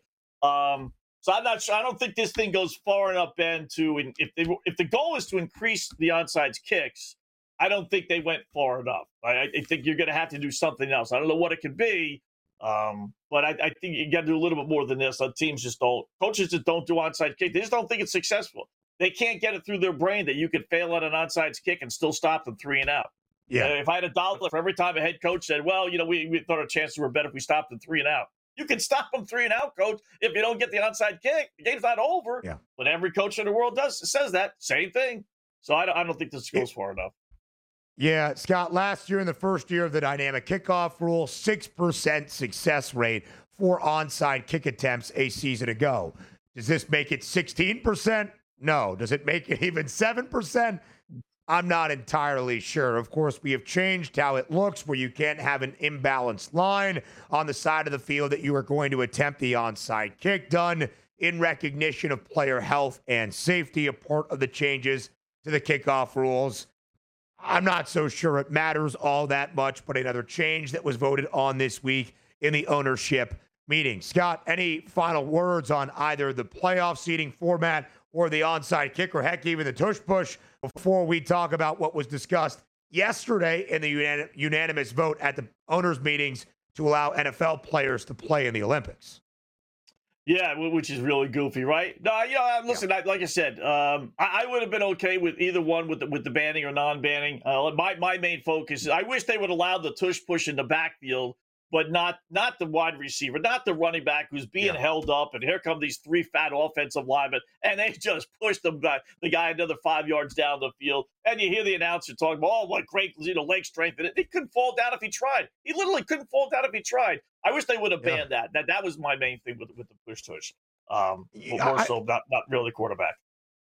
F: So I'm not sure. I don't think this thing goes far enough, Ben, to if the goal is to increase the onside kicks, I don't think they went far enough. I think you're going to have to do something else. I don't know what it could be, but I think you got to do a little bit more than this. Coaches just don't do onside kick. They just don't think it's successful. They can't get it through their brain that you could fail at an onside kick and still stop them 3 and out. Yeah. If I had $1 for every time a head coach said, well, we thought our chances were better if we stopped them 3 and out. You can stop them 3 and out, coach, if you don't get the onside kick. The game's not over. Yeah. But every coach in the world says that. Same thing. So I don't think this goes far enough.
E: Yeah, Scott, last year in the first year of the dynamic kickoff rule, 6% success rate for onside kick attempts a season ago. Does this make it 16%? No. Does it make it even 7%? I'm not entirely sure. Of course, we have changed how it looks where you can't have an imbalanced line on the side of the field that you are going to attempt the onside kick, done in recognition of player health and safety, a part of the changes to the kickoff rules. I'm not so sure it matters all that much, but another change that was voted on this week in the ownership meeting. Scott, any final words on either the playoff seeding format or the onside kick, or heck, even the tush push, before we talk about what was discussed yesterday in the unanimous vote at the owners' meetings to allow NFL players to play in the Olympics.
F: Yeah, which is really goofy, right? No, listen, like I said, I would have been okay with either one with the banning or non-banning. My main focus is I wish they would allow the tush push in the backfield, but not the wide receiver, not the running back who's being held up, and here come these three fat offensive linemen, and they just push the guy another 5 yards down the field, and you hear the announcer talking about, oh, what great leg strength, and he couldn't fall down if he tried. He literally couldn't fall down if he tried. I wish they would have banned that. That was my main thing with the push tush. More so not really quarterback.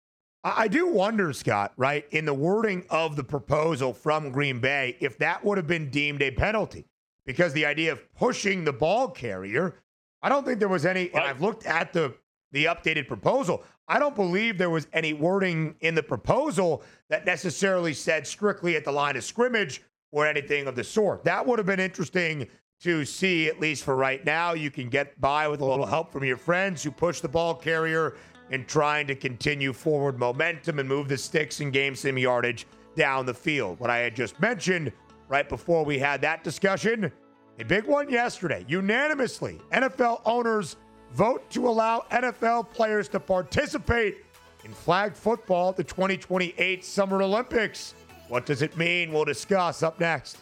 E: I do wonder, Scott, right, in the wording of the proposal from Green Bay, if that would have been deemed a penalty. Because the idea of pushing the ball carrier, I don't think there was any, and I've looked at the updated proposal, I don't believe there was any wording in the proposal that necessarily said strictly at the line of scrimmage or anything of the sort. That would have been interesting to see, at least for right now. You can get by with a little help from your friends who push the ball carrier in trying to continue forward momentum and move the sticks and gain some yardage down the field. What I had just mentioned right before we had that discussion, a big one yesterday. Unanimously, NFL owners vote to allow NFL players to participate in flag football at the 2028 Summer Olympics. What does it mean? We'll discuss up next.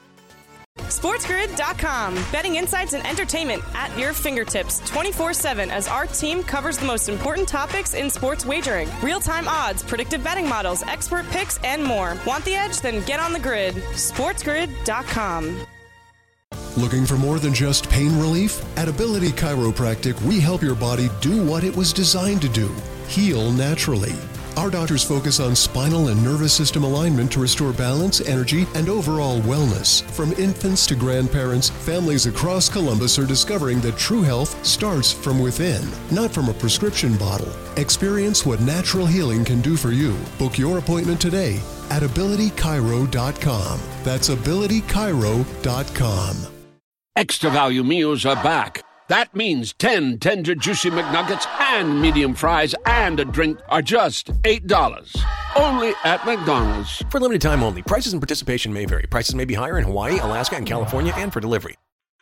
C: SportsGrid.com. Betting insights and entertainment at your fingertips 24/7 as our team covers the most important topics in sports wagering. Real-time odds, predictive betting models, expert picks, and more. Want the edge? Then get on the grid. SportsGrid.com.
A: Looking for more than just pain relief? At Ability Chiropractic, we help your body do what it was designed to do, heal naturally. Our doctors focus on spinal and nervous system alignment to restore balance, energy, and overall wellness. From infants to grandparents, families across Columbus are discovering that true health starts from within, not from a prescription bottle. Experience what natural healing can do for you. Book your appointment today at AbilityChiro.com. That's AbilityChiro.com.
H: Extra value meals are back. That means 10 tender, juicy McNuggets and medium fries and a drink are just $8. Only at McDonald's.
I: For limited time only. Prices and participation may vary. Prices may be higher in Hawaii, Alaska, and California, and for delivery.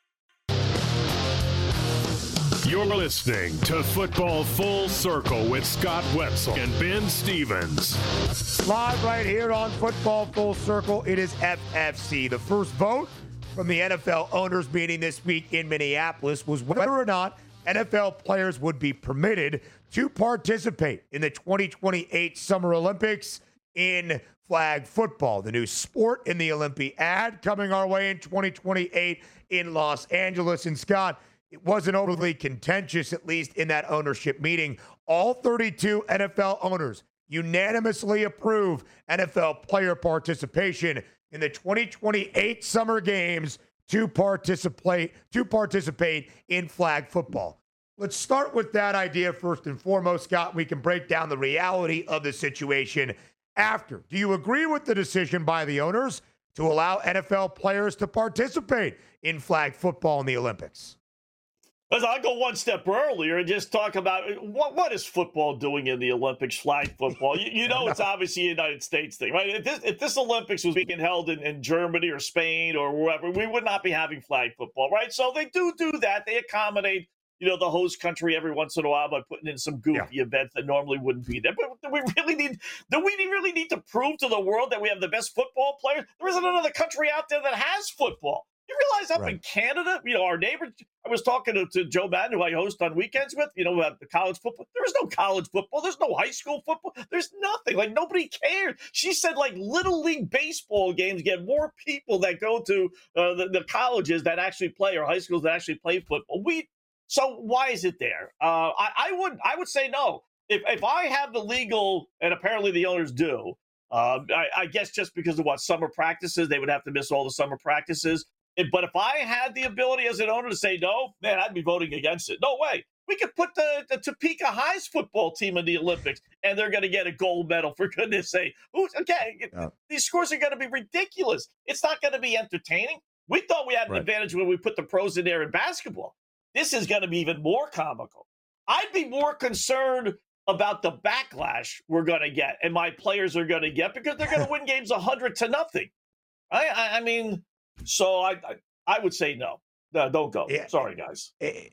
D: You're listening to Football Full Circle with Scott Wetzel and Ben Stevens.
E: Live right here on Football Full Circle, it is FFC. The first vote from the NFL owners meeting this week in Minneapolis was whether or not NFL players would be permitted to participate in the 2028 Summer Olympics in flag football, the new sport in the Olympiad coming our way in 2028 in Los Angeles. And Scott, it wasn't overly contentious, at least in that ownership meeting. All 32 NFL owners unanimously approve NFL player participation in the 2028 Summer Games to participate in flag football. Let's start with that idea first and foremost, Scott. We can break down the reality of the situation after. Do you agree with the decision by the owners to allow NFL players to participate in flag football in the Olympics?
F: I'll go one step earlier and just talk about what is football doing in the Olympics, flag football. You know, it's obviously a United States thing, right? If this Olympics was being held in Germany or Spain or wherever, we would not be having flag football, right? So they do that. They accommodate, the host country every once in a while by putting in some goofy events that normally wouldn't be there. But do we really need to prove to the world that we have the best football players? There isn't another country out there that has football. You realize up in Canada, our neighbor, I was talking to Joe Madden, who I host on weekends with, the college football. There is no college football. There's no high school football. There's nothing. Like, nobody cared. She said, Little League baseball games get more people that go to the colleges that actually play or high schools that actually play football. So why is it there? I would say no. If I have the legal, and apparently the owners do, I guess just because of summer practices, they would have to miss all the summer practices. But if I had the ability as an owner to say no, man, I'd be voting against it. No way. We could put the Topeka Highs football team in the Olympics, and they're going to get a gold medal, for goodness sake. These scores are going to be ridiculous. It's not going to be entertaining. We thought we had an advantage when we put the pros in there in basketball. This is going to be even more comical. I'd be more concerned about the backlash we're going to get and my players are going to get because they're going to win games 100-0. I mean... So I would say no. No, don't go.
E: Yeah.
F: Sorry, guys.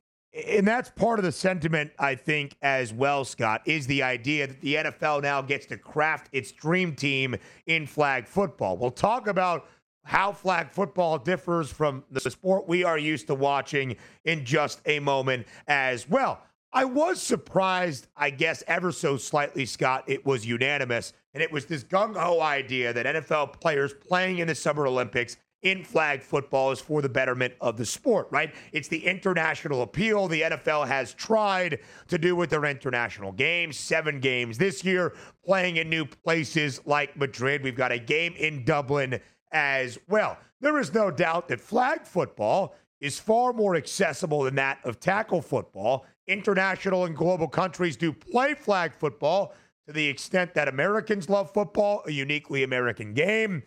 E: And that's part of the sentiment, I think, as well, Scott, is the idea that the NFL now gets to craft its dream team in flag football. We'll talk about how flag football differs from the sport we are used to watching in just a moment as well. I was surprised, I guess, ever so slightly, Scott, it was unanimous. And it was this gung-ho idea that NFL players playing in the Summer Olympics in flag football is for the betterment of the sport, right? It's the international appeal the NFL has tried to do with their international games, 7 games this year, playing in new places like Madrid. We've got a game in Dublin as well. There is no doubt that flag football is far more accessible than that of tackle football. International and global countries do play flag football to the extent that Americans love football, a uniquely American game.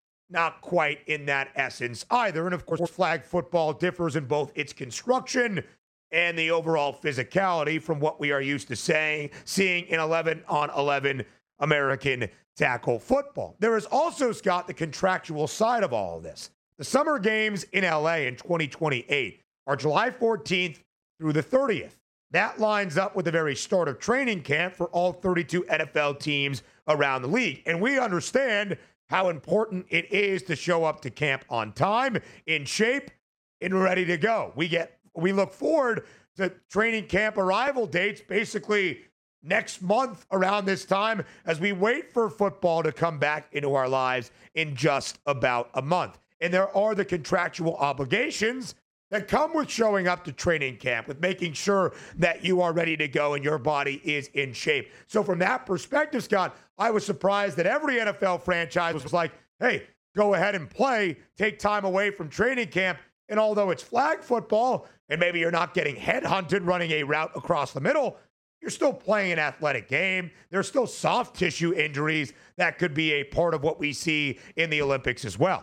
E: Not quite in that essence either. And of course, flag football differs in both its construction and the overall physicality from what we are used to seeing in 11-on-11 American tackle football. There is also, Scott, the contractual side of all of this. The Summer Games in LA in 2028 are July 14th through the 30th. That lines up with the very start of training camp for all 32 NFL teams around the league. And we understand how important it is to show up to camp on time, in shape, and ready to go. We look forward to training camp arrival dates basically next month around this time as we wait for football to come back into our lives in just about a month. And there are the contractual obligations that come with showing up to training camp, with making sure that you are ready to go and your body is in shape. So from that perspective, Scott, I was surprised that every NFL franchise was like, hey, go ahead and play, take time away from training camp. And although it's flag football, and maybe you're not getting headhunted running a route across the middle, you're still playing an athletic game. There's still soft tissue injuries that could be a part of what we see in the Olympics as well.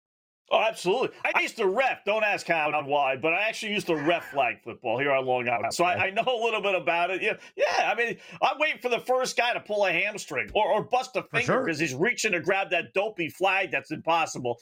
F: Oh, absolutely. I used to ref. Don't ask how and why, but I actually used to ref flag football here on Long Island. So I know a little bit about it. Yeah. I mean, I'm waiting for the first guy to pull a hamstring or bust a finger because he's reaching to grab that dopey flag. That's impossible.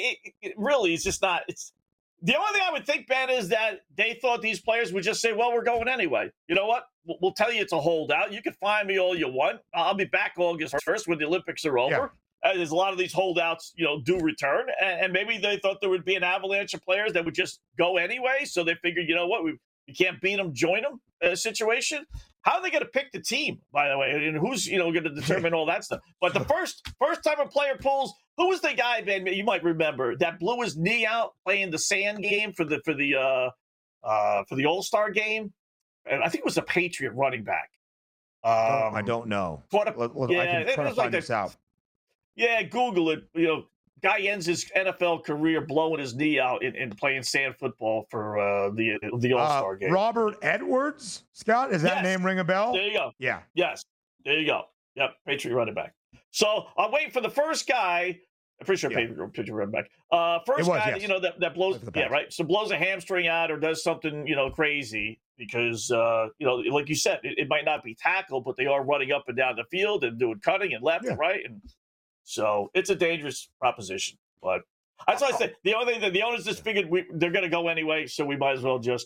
F: It really is just not. It's the only thing I would think, Ben, is that they thought these players would just say, well, we're going anyway. You know what? We'll tell you it's a holdout. You can find me all you want. I'll be back August 1st when the Olympics are over. Yeah. There's a lot of these holdouts, do return. And maybe they thought there would be an avalanche of players that would just go anyway. So they figured, you know what, we can't beat them, join them situation. How are they going to pick the team, by the way? And who's, going to determine all that stuff? But the first time a player pulls, who was the guy, Ben, you might remember, that blew his knee out playing the sand game for the All-Star game? And I think it was a Patriot running back.
E: I don't know. I can try to find this out.
F: Yeah, Google it. Guy ends his NFL career blowing his knee out in playing sand football for the All-Star game.
E: Robert Edwards, Scott, does that name ring a bell?
F: There you go.
E: Yeah.
F: Yes. There you go. Yep, Patriot running back. So I'm waiting for the first guy. I'm pretty sure Patriot running back. First guy, that blows. Yeah, right. So blows a hamstring out or does something, crazy because, like you said, it might not be tackle, but they are running up and down the field and doing cutting and left and right and. So it's a dangerous proposition, but that's why I said the only thing that the owners just figured they're going to go anyway, so we might as well just,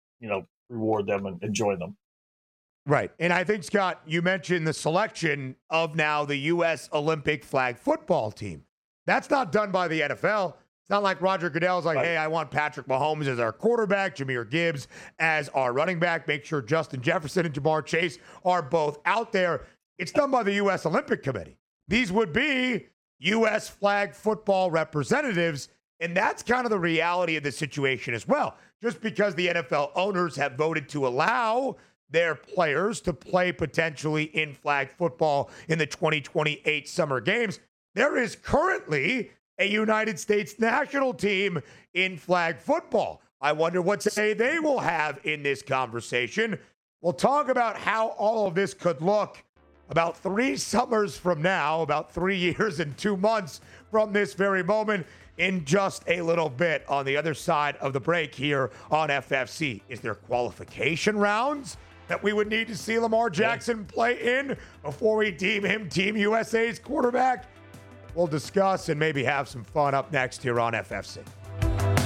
F: reward them and join them.
E: Right, and I think Scott, you mentioned the selection of now the U.S. Olympic flag football team. That's not done by the NFL. It's not like Roger Goodell's like, hey, I want Patrick Mahomes as our quarterback, Jahmyr Gibbs as our running back. Make sure Justin Jefferson and Jamar Chase are both out there. It's done by the U.S. Olympic Committee. These would be U.S. flag football representatives, and that's kind of the reality of the situation as well. Just because the NFL owners have voted to allow their players to play potentially in flag football in the 2028 Summer Games, there is currently a United States national team in flag football. I wonder what say they will have in this conversation. We'll talk about how all of this could look about 3 summers from now, about 3 years and 2 months from this very moment, in just a little bit on the other side of the break here on FFC. Is there qualification rounds that we would need to see Lamar Jackson play in before we deem him Team USA's quarterback? We'll discuss and maybe have some fun up next here on FFC.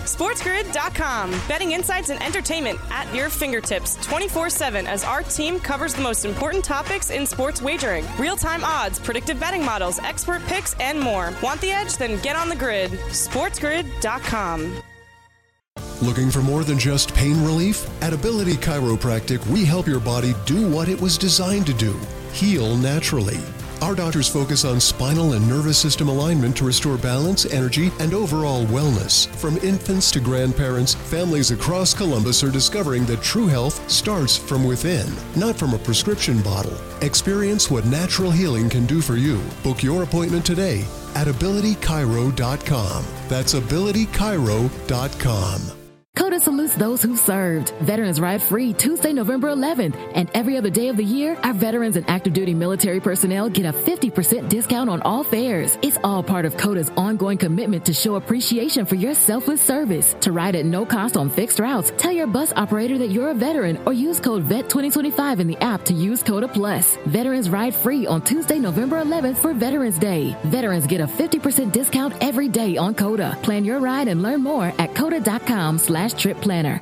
C: SportsGrid.com. Betting insights and entertainment at your fingertips 24/7 as our team covers the most important topics in sports wagering. Real-time odds, predictive betting models, expert picks, and more. Want the edge? Then get on the grid. SportsGrid.com.
A: Looking for more than just pain relief? At Ability Chiropractic, we help your body do what it was designed to do, heal naturally. Our doctors focus on spinal and nervous system alignment to restore balance, energy, and overall wellness. From infants to grandparents, families across Columbus are discovering that true health starts from within, not from a prescription bottle. Experience what natural healing can do for you. Book your appointment today at abilitychiro.com. That's abilitychiro.com.
B: COTA salutes those who served. Veterans Ride Free Tuesday, November 11th. And every other day of the year, our veterans and active duty military personnel get a 50% discount on all fares. It's all part of COTA's ongoing commitment to show appreciation for your selfless service. To ride at no cost on fixed routes, tell your bus operator that you're a veteran or use code VET2025 in the app to use COTA Plus. Veterans Ride Free on Tuesday, November 11th for Veterans Day. Veterans get a 50% discount every day on COTA. Plan your ride and learn more at COTA.com/trip planner.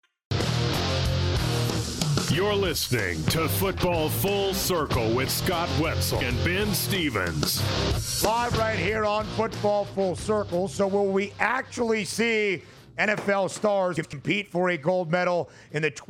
D: You're listening to Football Full Circle with Scott Wetzel and Ben Stevens.
E: Live right here on Football Full Circle. So will we actually see NFL stars compete for a gold medal in the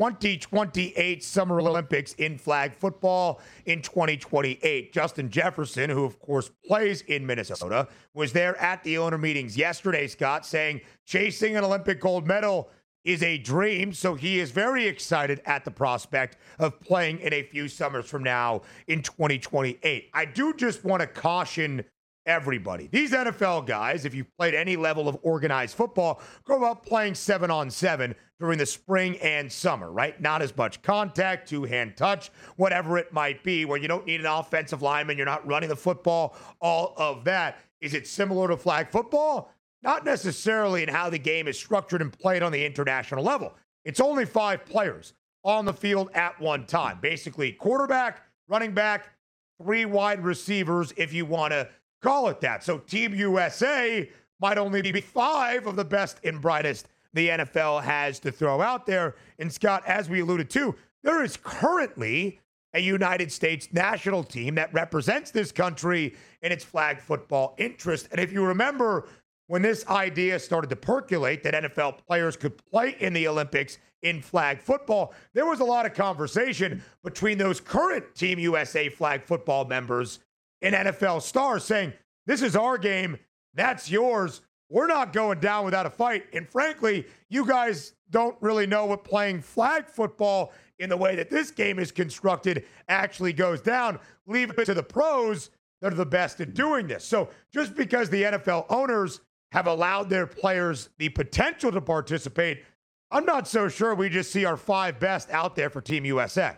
E: 2028 Summer Olympics in flag football in 2028? Justin Jefferson, who of course plays in Minnesota, was there at the owner meetings yesterday, Scott, saying chasing an Olympic gold medal is a dream. So he is very excited at the prospect of playing in a few summers from now in 2028. I do just want to caution everybody. These NFL guys, if you've played any level of organized football, grow up playing 7-on-7 during the spring and summer, right? Not as much contact, two-hand touch, whatever it might be, where you don't need an offensive lineman, you're not running the football, all of that. Is it similar to flag football? Not necessarily in how the game is structured and played on the international level. It's only 5 players on the field at one time. Basically, quarterback, running back, 3 wide receivers, if you want to call it that. So Team USA might only be 5 of the best and brightest the NFL has to throw out there. And Scott, as we alluded to, there is currently a United States national team that represents this country in its flag football interest. And if you remember when this idea started to percolate that NFL players could play in the Olympics in flag football, there was a lot of conversation between those current Team USA flag football members and NFL stars saying, this is our game, that's yours. We're not going down without a fight. And frankly, you guys don't really know what playing flag football in the way that this game is constructed actually goes down. Leave it to the pros that are the best at doing this. So just because the NFL owners have allowed their players the potential to participate, I'm not so sure we just see our 5 best out there for Team USA.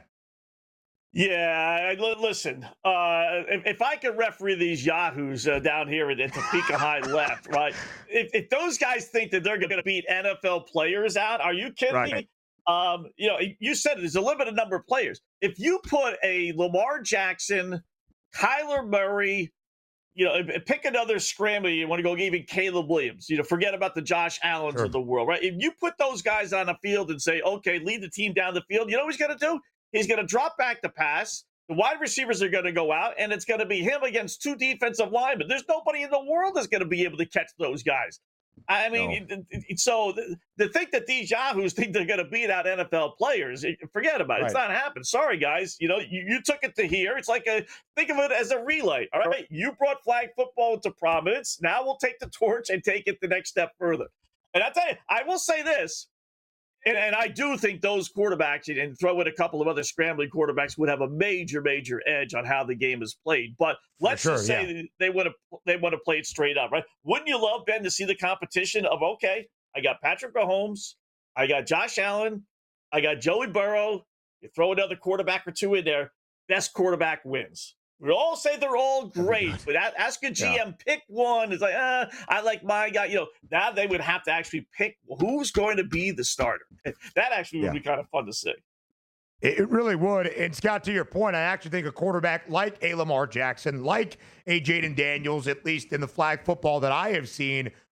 F: Yeah, listen, if I could referee these yahoos down here in Topeka High left, right, if those guys think that they're going to beat NFL players out, are you kidding me? You know, you said there's a limited number of players. If you put a Lamar Jackson, Kyler Murray, you know, pick another scramble, you want to go even Caleb Williams, you know, forget about the Josh Allens of the world, right? If you put those guys on the field and say, okay, lead the team down the field, you know what he's going to do? He's going to drop back the pass. The wide receivers are going to go out, and it's going to be him against 2 defensive linemen. There's nobody in the world that's going to be able to catch those guys. I mean, so to think that these yahoos think they're going to beat out NFL players, forget about it. Right. It's not happening. Sorry, guys. You know, you took it to here. It's like think of it as a relay. All right, you brought flag football into prominence. Now we'll take the torch and take it the next step further. And I tell you, I will say this. And I do think those quarterbacks, and throw in a couple of other scrambling quarterbacks, would have a major edge on how the game is played. But let's just say they want to play it straight up, right? Wouldn't you love, Ben, to see the competition of, okay, I got Patrick Mahomes, I got Josh Allen, I got Joey Burrow, you throw another quarterback or 2 in there, best quarterback wins. We all say they're all great, but ask a GM, pick one. It's like, I like my guy. You know, now they would have to actually pick who's going to be the starter. That actually would be kind of fun to see.
E: It really would. And Scott, to your point, I actually think a quarterback like a Lamar Jackson, like a Jaden Daniels, at least in the flag football that I have seen,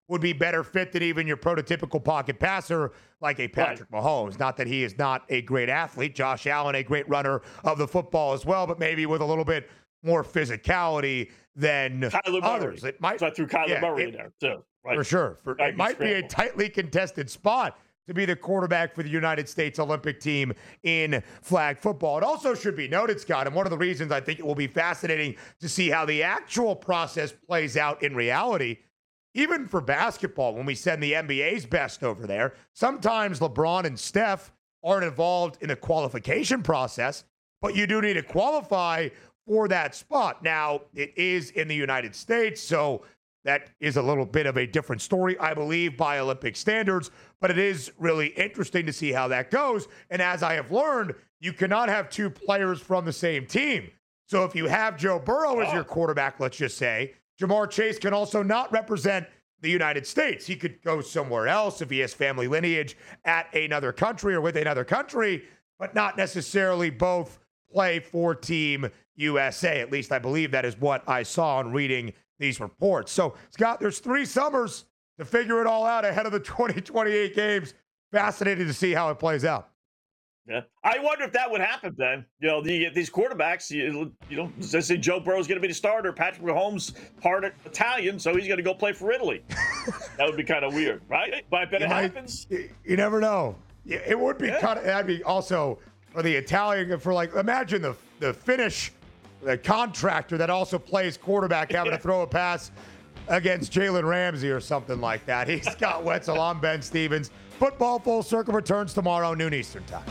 E: would be better fit than even your prototypical pocket passer like a Patrick Mahomes. Not that he is not a great athlete. Josh Allen, a great runner of the football as well, but maybe with a little bit more physicality than
F: Kyler
E: others.
F: Murray.
E: It might,
F: so I threw Kyler Murray in there, too. Right?
E: For sure. It might be a tightly contested spot to be the quarterback for the United States Olympic team in flag football. It also should be noted, Scott, and one of the reasons I think it will be fascinating to see how the actual process plays out in reality, even for basketball, when we send the NBA's best over there, sometimes LeBron and Steph aren't involved in the qualification process, but you do need to qualify for that spot. Now, it is in the United States, so that is a little bit of a different story, I believe, by Olympic standards, but it is really interesting to see how that goes. And as I have learned, you cannot have two players from the same team. So if you have Joe Burrow as your quarterback, let's just say, Jamar Chase can also not represent the United States. He could go somewhere else if he has family lineage at another country or with another country, but not necessarily both play for Team USA. At least I believe that is what I saw in reading these reports. So, Scott, there's 3 summers to figure it all out ahead of the 2028 games. Fascinating to see how it plays out.
F: Yeah, I wonder if that would happen then. You know, you get these quarterbacks, let's say Joe Burrow's going to be the starter. Patrick Mahomes, part Italian, so he's going to go play for Italy. That would be kind of weird, right? But I bet it happens.
E: You never know. It would be kind of, that'd be also for the Italian, for like, imagine the Finnish, the contractor that also plays quarterback having to throw a pass against Jalen Ramsey or something like that. He's Scott Wetzel. I'm Ben Stevens. Football Full Circle returns tomorrow, noon Eastern Time.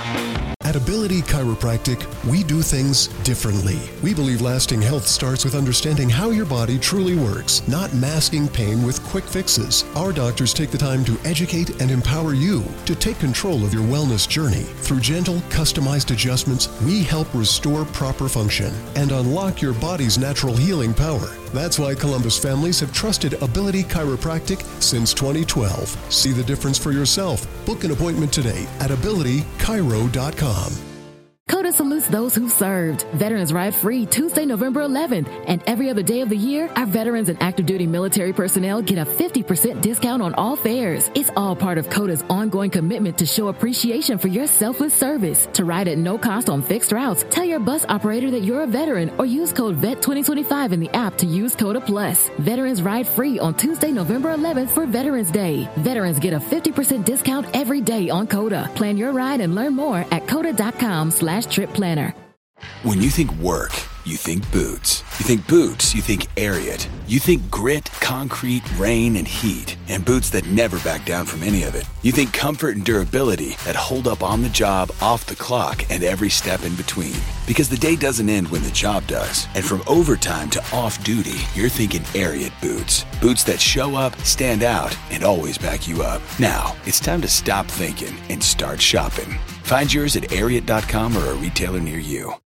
A: At Ability Chiropractic, we do things differently. We believe lasting health starts with understanding how your body truly works, not masking pain with quick fixes. Our doctors take the time to educate and empower you to take control of your wellness journey. Through gentle, customized adjustments, we help restore proper function and unlock your body's natural healing power. That's why Columbus families have trusted Ability Chiropractic since 2012. See the difference for yourself. Book an appointment today at abilitychiro.com.
B: COTA salutes those who served. Veterans Ride Free Tuesday, November 11th. And every other day of the year, our veterans and active duty military personnel get a 50% discount on all fares. It's all part of COTA's ongoing commitment to show appreciation for your selfless service. To ride at no cost on fixed routes, tell your bus operator that you're a veteran or use code VET2025 in the app to use COTA Plus. Veterans Ride Free on Tuesday, November 11th for Veterans Day. Veterans get a 50% discount every day on COTA. Plan your ride and learn more at COTA.com/trip planner.
J: When you think work, you think boots. You think boots, you think Ariat. You think grit, concrete, rain, and heat. And boots that never back down from any of it. You think comfort and durability that hold up on the job, off the clock, and every step in between. Because the day doesn't end when the job does. And from overtime to off-duty, you're thinking Ariat boots. Boots that show up, stand out, and always back you up. Now, it's time to stop thinking and start shopping. Find yours at Ariat.com or a retailer near you.